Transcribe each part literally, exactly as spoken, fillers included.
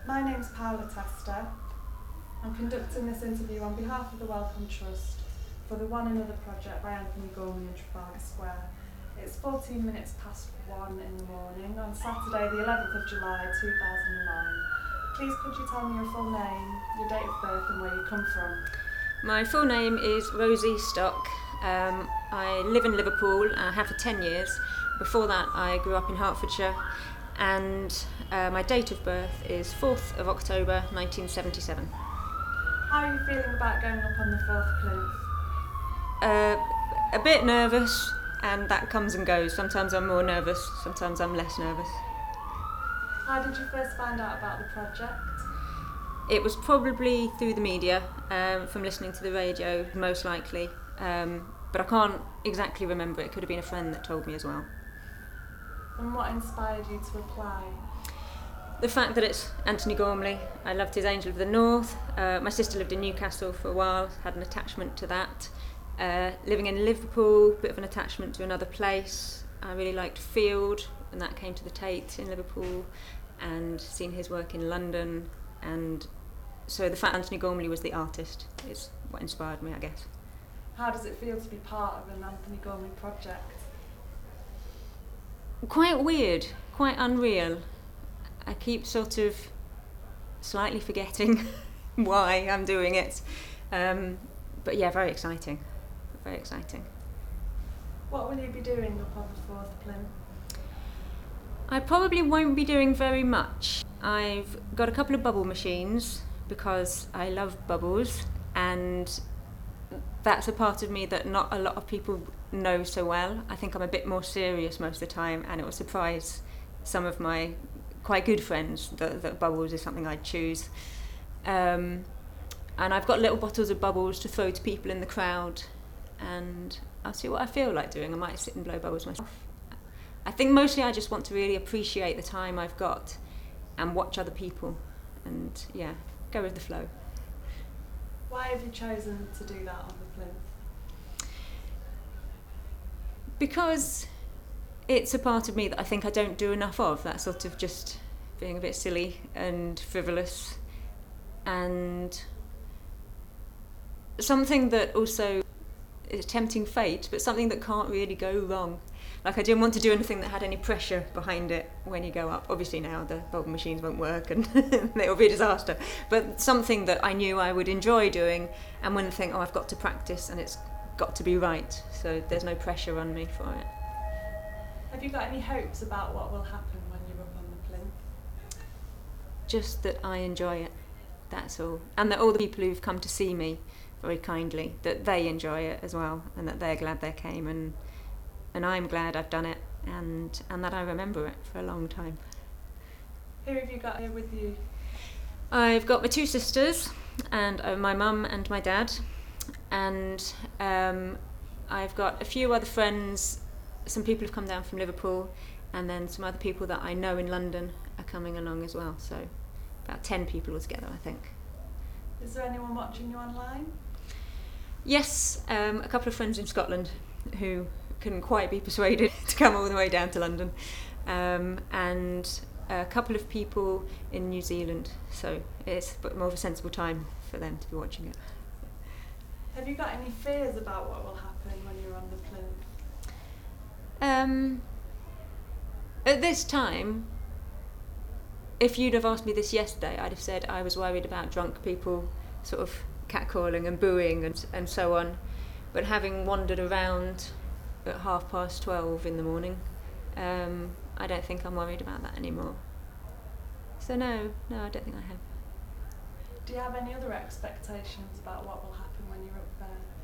My name's Paula Tester. I'm conducting this interview on behalf of the Wellcome Trust for the One Another project by Anthony Gormley in Trafalgar Square. It's fourteen minutes past one in the morning on Saturday the eleventh of July two thousand nine. Please could you tell me your full name, your date of birth and where you come from? My full name is Rosie Stock. Um, I live in Liverpool and I have for ten years. Before that I grew up in Hertfordshire, and uh, my date of birth is fourth of October nineteen seventy-seven. How are you feeling about going up on the fourth plinth? Uh, a bit nervous, and that comes and goes. Sometimes I'm more nervous, sometimes I'm less nervous. How did you first find out about the project? It was probably through the media, um, from listening to the radio, most likely. Um, but I can't exactly remember. It could have been a friend that told me as well. And what inspired you to apply? The fact that it's Anthony Gormley. I loved his Angel of the North. Uh, my sister lived in Newcastle for a while, had an attachment to that. Uh, living in Liverpool, bit of an attachment to another place. I really liked Field, and that came to the Tate in Liverpool, and seen his work in London. And so the fact Anthony Gormley was the artist is what inspired me, I guess. How does it feel to be part of an Anthony Gormley project? Quite weird, quite unreal. I keep sort of slightly forgetting why I'm doing it. Um, but yeah, very exciting, very exciting. What will you be doing up on the fourth plinth? I probably won't be doing very much. I've got a couple of bubble machines because I love bubbles, and that's a part of me that not a lot of people know so well. I think I'm a bit more serious most of the time, and it will surprise some of my quite good friends that, that bubbles is something I'd choose. Um, and I've got little bottles of bubbles to throw to people in the crowd, and I'll see what I feel like doing. I might sit and blow bubbles myself. I think mostly I just want to really appreciate the time I've got and watch other people and, yeah, go with the flow. Why have you chosen to do that on the plinth? Because it's a part of me that I think I don't do enough of, that sort of just being a bit silly and frivolous, and something that also is tempting fate, but something that can't really go wrong. Like, I didn't want to do anything that had any pressure behind it when you go up. Obviously now the bubble machines won't work and it will be a disaster, but something that I knew I would enjoy doing and wouldn't think, oh, I've got to practice and it's got to be right, so there's no pressure on me for it. Have you got any hopes about what will happen when you're up on the plinth? Just that I enjoy it, that's all. And that all the people who've come to see me very kindly, that they enjoy it as well, and that they're glad they came, and and I'm glad I've done it, and, and that I remember it for a long time. Who have you got here with you? I've got my two sisters, and uh, my mum and my dad, and um, I've got a few other friends. Some people have come down from Liverpool, and then some other people that I know in London are coming along as well, so about ten people altogether, I think. Is there anyone watching you online? Yes, um, a couple of friends in Scotland who couldn't quite be persuaded to come all the way down to London, um, and a couple of people in New Zealand, so it's more of a sensible time for them to be watching it. Have you got any fears about what will happen when you're on the plinth? Um, at this time, if you'd have asked me this yesterday, I'd have said I was worried about drunk people sort of catcalling and booing and, and so on. But having wandered around at half past twelve in the morning, um, I don't think I'm worried about that anymore. So no, no, I don't think I have. Do you have any other expectations about what will happen when you're up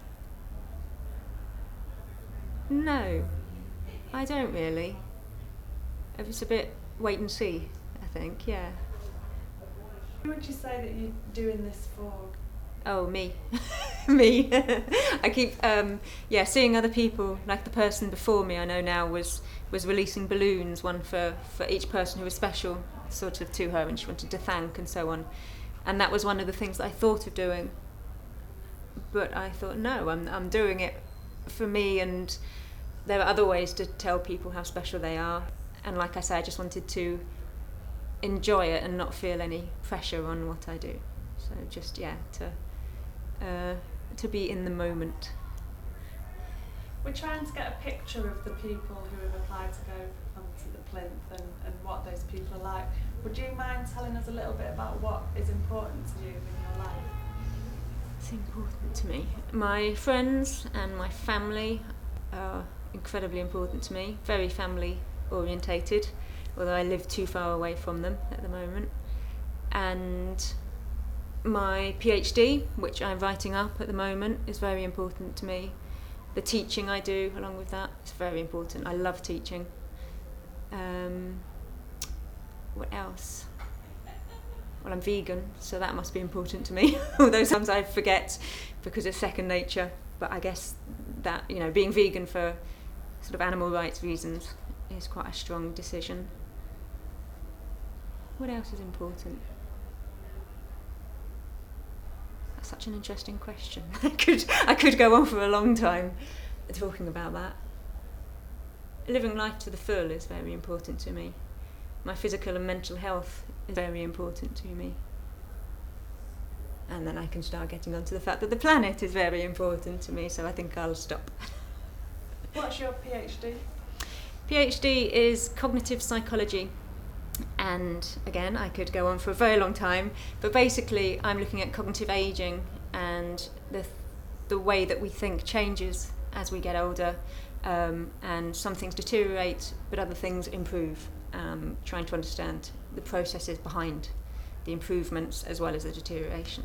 there? No, I don't really. It's a bit wait and see, I think, yeah. Who would you say that you're doing this for? Oh, me. me. I keep, um, yeah, seeing other people, like the person before me I know now was, was releasing balloons, one for, for each person who was special, sort of to her, and she wanted to thank and so on. And that was one of the things that I thought of doing. But I thought, no, I'm, I'm doing it for me, and there are other ways to tell people how special they are. And like I say, I just wanted to enjoy it and not feel any pressure on what I do. So just, yeah, to uh, to be in the moment. We're trying to get a picture of the people who have applied to go onto the plinth and, and what those people are like. Would you mind telling us a little bit about what is important to you in your life? It's important to me. My friends and my family are incredibly important to me, very family orientated, although I live too far away from them at the moment. And my PhD, which I'm writing up at the moment, is very important to me. The teaching I do along with that is very important. I love teaching. Um, what else? Well, I'm vegan, so that must be important to me. Although sometimes I forget because it's second nature. But I guess that, you know, being vegan for sort of animal rights reasons is quite a strong decision. What else is important? That's such an interesting question. I could I could go on for a long time talking about that. Living life to the full is very important to me. My physical and mental health is very important to me. And then I can start getting onto the fact that the planet is very important to me, so I think I'll stop. What's your PhD? PhD is cognitive psychology. And again, I could go on for a very long time, but basically I'm looking at cognitive aging and the the way that we think changes as we get older, um, and some things deteriorate but other things improve, um, trying to understand the processes behind the improvements as well as the deterioration.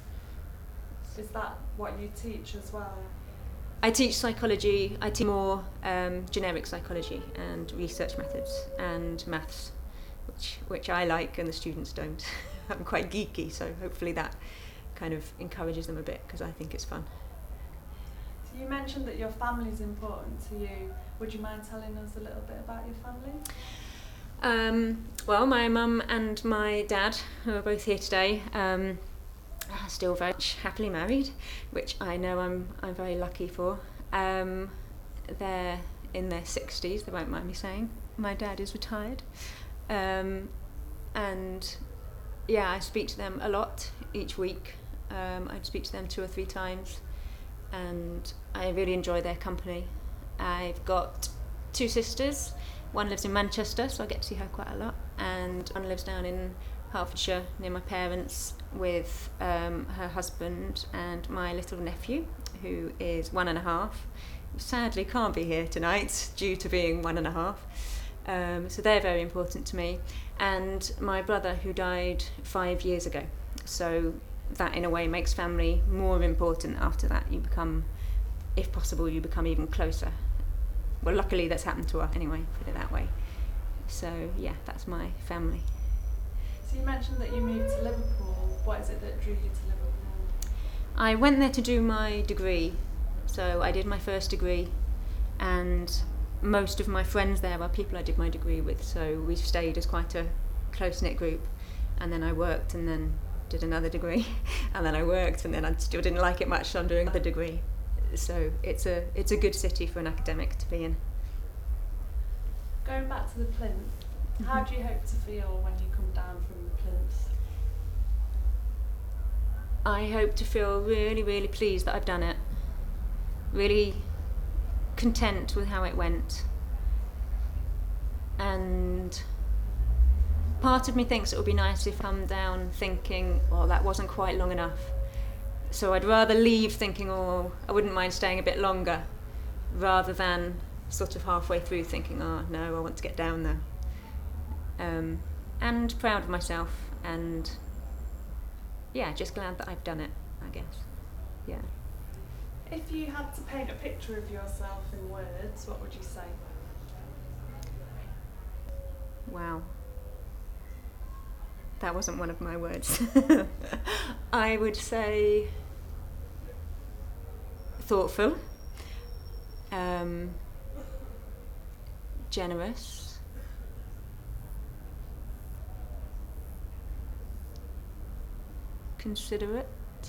Is that what you teach as well? I teach psychology, I teach more um, generic psychology and research methods and maths. Which, which I like and the students don't. I'm quite geeky, so hopefully that kind of encourages them a bit because I think it's fun. So you mentioned that your family's important to you. Would you mind telling us a little bit about your family? Um, well, my mum and my dad, who are both here today, um, are still very much happily married, which I know I'm I'm very lucky for. Um, they're in their sixties, they won't mind me saying. My dad is retired. Um, and yeah, I speak to them a lot each week. Um, I speak to them two or three times, and I really enjoy their company. I've got two sisters. One lives in Manchester, so I get to see her quite a lot, and one lives down in Hertfordshire near my parents with um, her husband and my little nephew, who is one and a half. Sadly can't be here tonight due to being one and a half. Um, so they're very important to me, and my brother who died five years ago. So that in a way makes family more important after that. You become, if possible, you become even closer. Well, luckily that's happened to us anyway, put it that way. So yeah, that's my family. So you mentioned that you moved to Liverpool. What is it that drew you to Liverpool? I went there to do my degree. So I did my first degree, and most of my friends there are people I did my degree with, so we stayed as quite a close-knit group. And then I worked and then did another degree, and then I worked and then I still didn't like it much, so I'm doing another degree. So it's a it's a good city for an academic to be in. Going back to the plinth, mm-hmm. How do you hope to feel when you come down from the plinth? I hope to feel really, really pleased that I've done it. Really content with how it went, and part of me thinks it would be nice if I come down thinking, well, that wasn't quite long enough, so I'd rather leave thinking, oh, I wouldn't mind staying a bit longer, rather than sort of halfway through thinking, oh no, I want to get down there. Um, and proud of myself, and yeah, just glad that I've done it, I guess. Yeah. If you had to paint a picture of yourself in words, what would you say? Wow. That wasn't one of my words. I would say thoughtful, um, generous, considerate.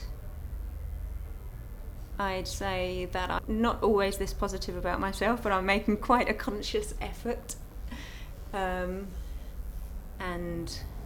I'd say that I'm not always this positive about myself, but I'm making quite a conscious effort. Um, and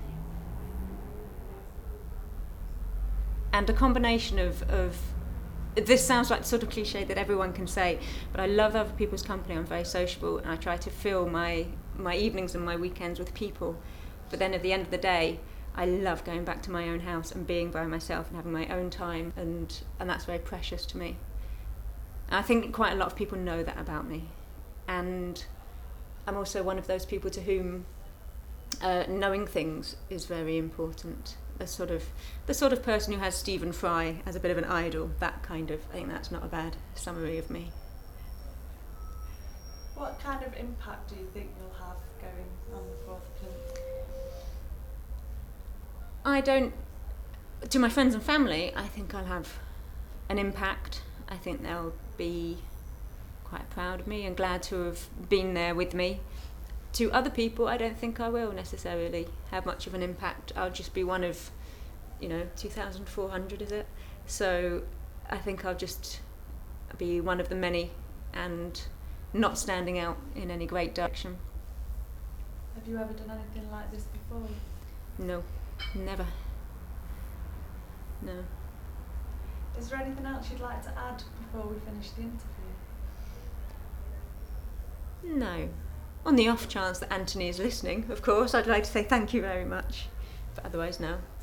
and a combination of, of this sounds like the sort of cliche that everyone can say, but I love other people's company. I'm very sociable, and I try to fill my my evenings and my weekends with people. But then at the end of the day, I love going back to my own house and being by myself and having my own time, and, and that's very precious to me. And I think quite a lot of people know that about me. And I'm also one of those people to whom uh, knowing things is very important. The sort of the sort of person who has Stephen Fry as a bit of an idol, that kind of, I think that's not a bad summary of me. What kind of impact do you think you'll have going on the fourth plinth? I don't, to my friends and family, I think I'll have an impact. I think they'll be quite proud of me and glad to have been there with me. To other people, I don't think I will necessarily have much of an impact. I'll just be one of, you know, two thousand four hundred, is it? So I think I'll just be one of the many and not standing out in any great direction. Have you ever done anything like this before? No, never. No. Is there anything else you'd like to add before we finish the interview? No. On the off chance that Anthony is listening, of course, I'd like to say thank you very much. But otherwise, no.